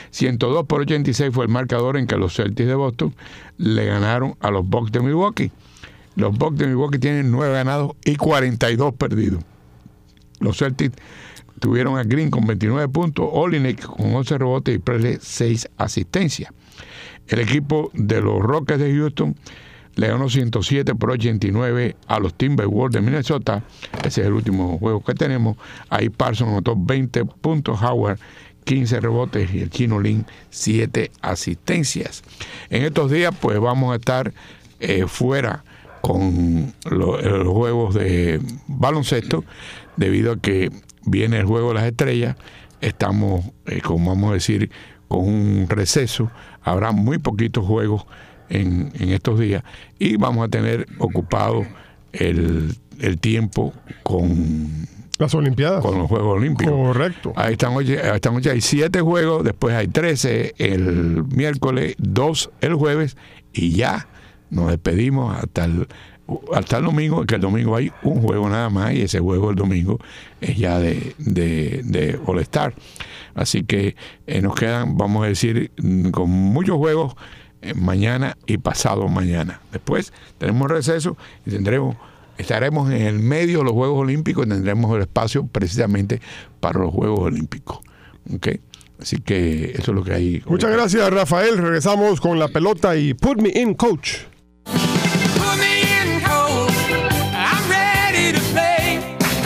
E: 102-86 fue el marcador en que los Celtics de Boston le ganaron a los Bucks de Milwaukee. Los Bucks de Milwaukee tienen 9 ganados y 42 perdidos. Los Celtics tuvieron a Green con 29 puntos, Olynyk con 11 rebotes y Presley 6 asistencias. El equipo de los Rockets de Houston le ganó 107-89 a los Timberwolves de Minnesota. Ese es el último juego que tenemos. Ahí Parsons anotó 20 puntos, Howard 15 rebotes y el Chino Lin 7 asistencias. En estos días pues vamos a estar fuera con los juegos de baloncesto debido a que viene el juego de las estrellas. Estamos, como vamos a decir, con un receso. Habrá muy poquitos juegos en estos días y vamos a tener ocupado el tiempo con
C: las Olimpiadas,
E: con los Juegos Olímpicos.
C: Correcto.
E: Esta noche hay 7 juegos, después hay 13 el miércoles, 2 el jueves y ya nos despedimos hasta el domingo, que el domingo hay un juego nada más y ese juego el domingo es ya de All-Star. Así que nos quedan, vamos a decir, con muchos juegos mañana y pasado mañana. Después tenemos receso y estaremos en el medio de los Juegos Olímpicos y tendremos el espacio precisamente para los Juegos Olímpicos. ¿Okay? Así que eso es lo que hay.
C: Muchas gracias, Rafael. Regresamos con la pelota y Put Me In, Coach.
G: Put me in, coach. I'm ready to play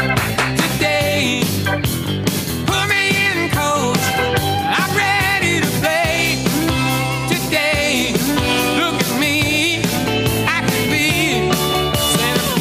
G: today. Put me in, coach. I'm ready to play today. Look at me, I can be center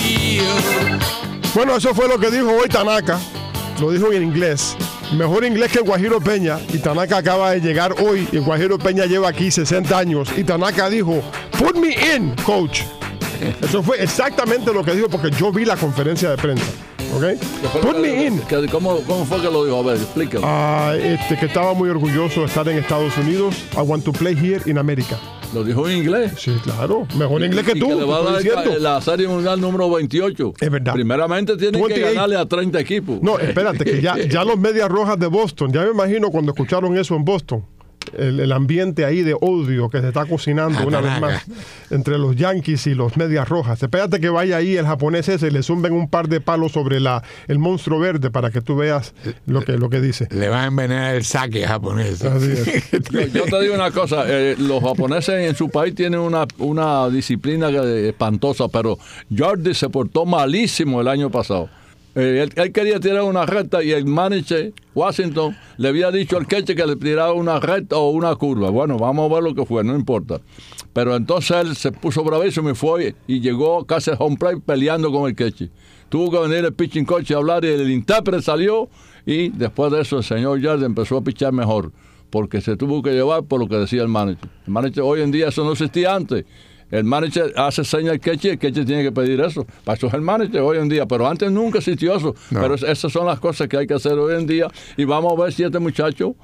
G: field.
C: Bueno, eso fue lo que dijo hoy Tanaka. Lo dijo en inglés. Mejor inglés que Guajiro Peña. Y Tanaka acaba de llegar hoy. Y Guajiro Peña lleva aquí 60 años. Y Tanaka dijo, put me in, coach. Eso fue exactamente lo que dijo porque yo vi la conferencia de prensa. ¿Ok? Put me in.
D: ¿Cómo fue que lo dijo? A ver, explícalo.
C: Que estaba muy orgulloso de estar en Estados Unidos. I want to play here in America.
D: ¿Lo dijo en inglés?
C: Sí, claro. Mejor inglés que tú.
D: Que le va a dar la serie mundial número 28.
C: Es verdad.
D: Primeramente tienen que ganarle a 30 equipos.
C: No, espérate, que ya los Medias Rojas de Boston, ya me imagino cuando escucharon eso en Boston, el ambiente ahí de odio que se está cocinando una vez más entre los Yankees y los Medias Rojas. Espérate que vaya ahí el japonés ese y le zumben un par de palos sobre el monstruo verde para que tú veas lo que dice.
E: Le van a envenenar el saque japonés.
C: Así es.
D: Yo te digo una cosa, los japoneses en su país tienen una disciplina espantosa, pero Jordi se portó malísimo el año pasado. Él quería tirar una recta y el manager Washington le había dicho al catcher que le tiraba una recta o una curva. Bueno, vamos a ver lo que fue, no importa. Pero entonces él se puso bravísimo y fue y llegó casi al home plate peleando con el catcher. Tuvo que venir el pitching coach a hablar y el intérprete salió y después de eso el señor Jordan empezó a pichar mejor porque se tuvo que llevar por lo que decía el manager. El manager hoy en día eso no existía antes. El manager hace señas al catcher, el catcher tiene que pedir eso. Para eso es el manager hoy en día, pero antes nunca existió eso. No. Pero esas son las cosas que hay que hacer hoy en día. Y vamos a ver si este muchacho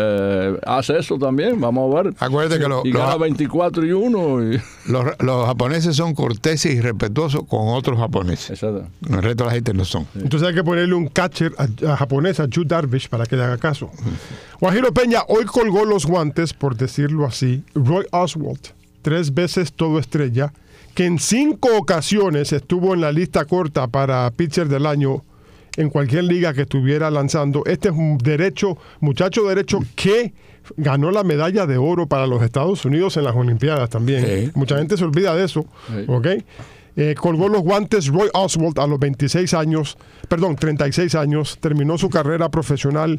D: hace eso también. Vamos a ver.
E: Acuérdate que
D: gana 24-1.
E: Los japoneses son corteses y respetuosos con otros japoneses.
D: Exacto.
E: El resto de la gente no son.
C: Sí. Entonces hay que ponerle un catcher a japonés, a Yu Darvish, para que le haga caso. Guajiro Peña hoy colgó los guantes, por decirlo así, Roy Oswalt, 3 veces todo estrella, que en 5 ocasiones estuvo en la lista corta para pitcher del año en cualquier liga que estuviera lanzando. Este es un muchacho derecho que ganó la medalla de oro para los Estados Unidos en las Olimpiadas también. Sí. Mucha gente se olvida de eso. Sí. ¿Okay? Colgó los guantes Roy Oswalt a los 36 años, terminó su carrera profesional,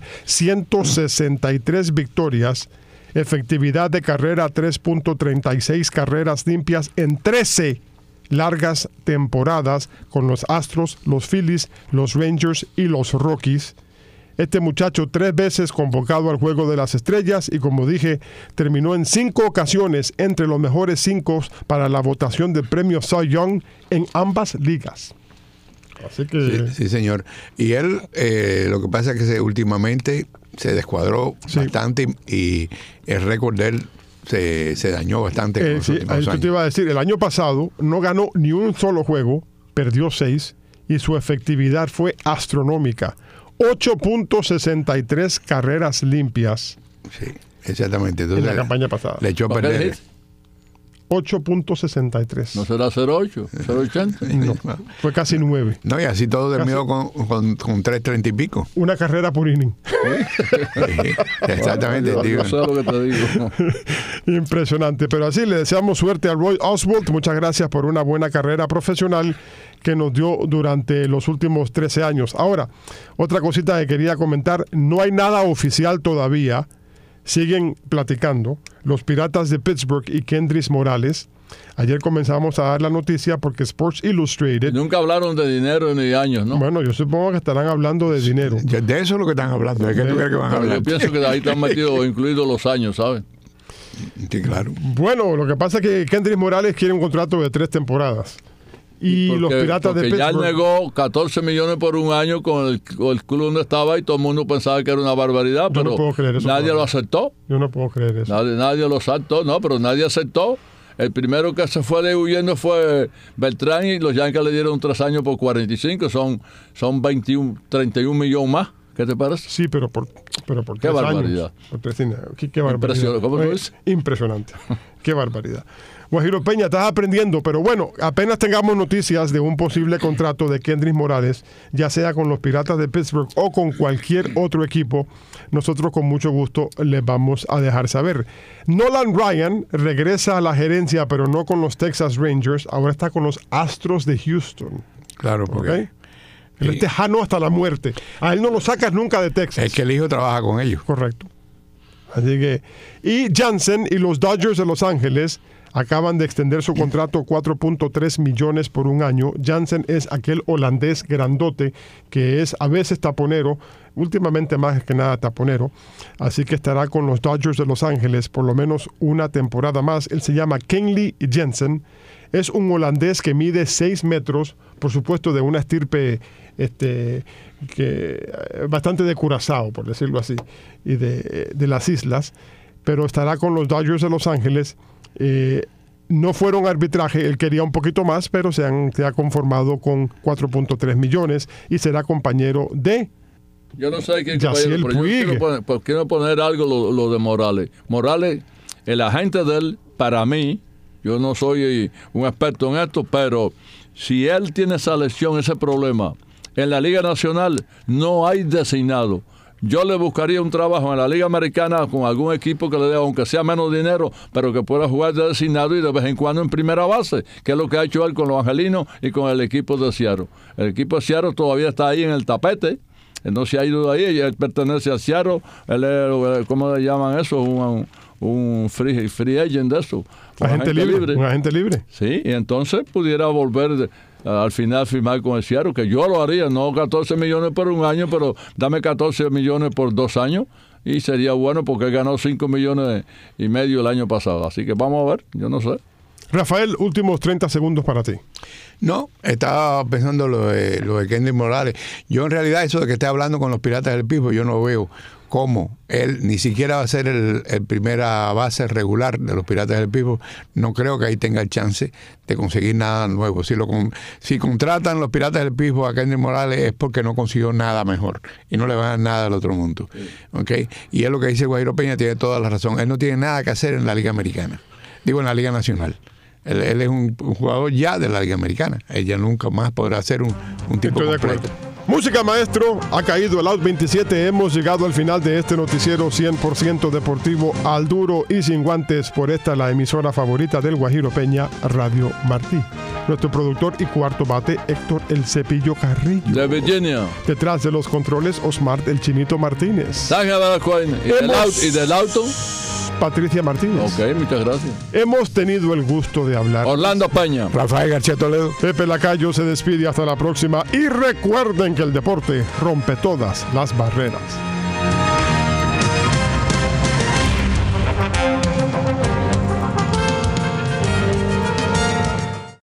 C: 163 victorias, efectividad de carrera 3.36 carreras limpias en 13 largas temporadas con los Astros, los Phillies, los Rangers y los Rockies. Este muchacho 3 veces convocado al Juego de las Estrellas y, como dije, terminó en 5 ocasiones entre los mejores 5 para la votación del premio Cy Young en ambas ligas. Así que...
E: Sí, señor. Y él, lo que pasa es que últimamente se descuadró bastante y el récord de él se dañó bastante.
C: Eso te iba a decir, el año pasado no ganó ni un solo juego, perdió 6 y su efectividad fue astronómica. 8.63 carreras limpias.
E: Sí, exactamente. Entonces,
C: en la campaña pasada.
E: Le echó a perder.
C: 8.63.
D: ¿No será 0.8? ¿0.80?
C: No, fue casi 9.
E: No, y así todo terminó con 3.30 y pico.
C: Una carrera por inning.
E: Exactamente.
D: Yo sé lo que te digo.
C: Impresionante. Pero así le deseamos suerte a Roy Oswalt. Muchas gracias por una buena carrera profesional que nos dio durante los últimos 13 años. Ahora, otra cosita que quería comentar. No hay nada oficial todavía. Siguen platicando los Piratas de Pittsburgh y Kendrys Morales. Ayer comenzamos a dar la noticia porque Sports Illustrated...
D: Nunca hablaron de dinero ni de años, ¿no?
C: Bueno, yo supongo que estarán hablando de dinero.
E: De eso es lo que están hablando. ¿De qué tú crees que van a hablar?
D: Yo pienso que ahí están metidos, incluidos los años, ¿sabes?
E: Sí, claro.
C: Bueno, lo que pasa es que Kendrys Morales quiere un contrato de 3 temporadas. Y los Piratas de Pittsburgh...
D: ya negó 14 millones por un año con el club donde estaba y todo el mundo pensaba que era una barbaridad,
C: yo
D: pero
C: no puedo creer eso,
D: nadie lo aceptó.
C: Yo no puedo creer eso.
D: Nadie lo aceptó, no, pero nadie aceptó. El primero que se fue huyendo fue Beltrán y los Yankees le dieron 3 años por 45, son 31 millones más. ¿Qué te parece?
C: Sí, pero por 3
D: qué barbaridad.
C: años. Por 3 años. Qué barbaridad.
D: ¿Cómo lo dices?
C: Impresionante. Qué barbaridad. Guajiro Peña, estás aprendiendo, pero bueno, apenas tengamos noticias de un posible contrato de Kendrys Morales, ya sea con los Piratas de Pittsburgh o con cualquier otro equipo, nosotros con mucho gusto les vamos a dejar saber. Nolan Ryan regresa a la gerencia, pero no con los Texas Rangers, ahora está con los Astros de Houston.
E: Claro, porque...
C: ¿Okay? Él es tejano hasta la muerte. A él no lo sacas nunca de Texas.
E: Es que el hijo trabaja con ellos.
C: Correcto. Así que... Y Jansen y los Dodgers de Los Ángeles acaban de extender su contrato 4.3 millones por un año. Jansen es aquel holandés grandote que es a veces taponero, últimamente más que nada taponero. Así que estará con los Dodgers de Los Ángeles por lo menos una temporada más. Él se llama Kenley Jansen. Es un holandés que mide 6 metros, por supuesto de una estirpe bastante de Curazao, por decirlo así, y de las islas, pero estará con los Dodgers de Los Ángeles. No fueron arbitraje, él quería un poquito más, pero se ha conformado con 4.3 millones y será compañero de
D: yo no sé quién
C: Yasiel Puig.
D: Quiero poner algo lo de Morales. Morales, el agente de él, para mí, yo no soy un experto en esto, pero si él tiene esa lesión, ese problema, en la Liga Nacional no hay designado. Yo le buscaría un trabajo en la Liga Americana con algún equipo que le dé, aunque sea menos dinero, pero que pueda jugar de designado y de vez en cuando en primera base, que es lo que ha hecho él con los Angelinos y con el equipo de Seattle. El equipo de Seattle todavía está ahí en el tapete, no se ha ido de ahí, él pertenece a Seattle, él es, ¿cómo le llaman eso? Un free agent de eso.
C: Agente libre. Un agente libre.
D: Sí, y entonces pudiera volver al final firmar con el Seattle, que yo lo haría, no 14 millones por un año, pero dame 14 millones por 2 años y sería bueno porque él ganó 5 millones y medio el año pasado. Así que vamos a ver, yo no sé.
C: Rafael, últimos 30 segundos para ti.
E: No, estaba pensando lo de Kendrys Morales. Yo en realidad eso de que esté hablando con los Piratas del Pittsburgh, yo no veo cómo él ni siquiera va a ser el primera base regular de los Piratas del Pittsburgh. No creo que ahí tenga el chance de conseguir nada nuevo. Si contratan los Piratas del Pittsburgh a Kendrys Morales es porque no consiguió nada mejor y no le van a dar nada al otro mundo. Sí. ¿Okay? Y es lo que dice Guajiro Peña, tiene toda la razón. Él no tiene nada que hacer en la Liga Americana. Digo, en la Liga Nacional. Él es un jugador ya de la Liga Americana. Ella nunca más podrá ser un tipo completo.
C: Música, maestro. Ha caído el Out 27. Hemos llegado al final de este noticiero 100% deportivo al duro y sin guantes. Por esta, la emisora favorita del Guajiro Peña, Radio Martí. Nuestro productor y cuarto bate, Héctor El Cepillo Carrillo.
D: De Virginia.
C: Detrás de los controles, Osmar El Chinito Martínez.
D: ¿Y del auto?
C: Patricia Martínez.
D: Ok, muchas gracias.
C: Hemos tenido el gusto de hablar.
D: Orlando Peña.
E: Rafael García Toledo.
C: Pepe Lacayo se despide hasta la próxima y recuerden que el deporte rompe todas las barreras.